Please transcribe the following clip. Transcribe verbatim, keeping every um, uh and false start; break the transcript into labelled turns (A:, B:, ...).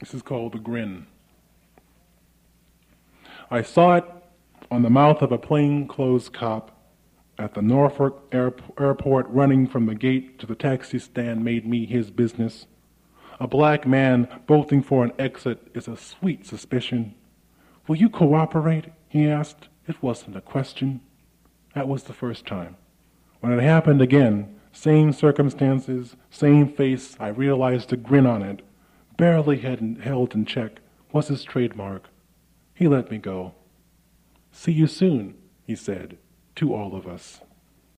A: This is called the grin. I saw it on the mouth of a plainclothes cop at the Norfolk air- airport. Running from the gate to the taxi stand made me his business. A black man bolting for an exit is a sweet suspicion. Will you cooperate? He asked. It wasn't a question. That was the first time. When it happened again, same circumstances, same face, I realized the grin on it, barely had held in check, was his trademark. He let me go. See you soon, he said, to all of us.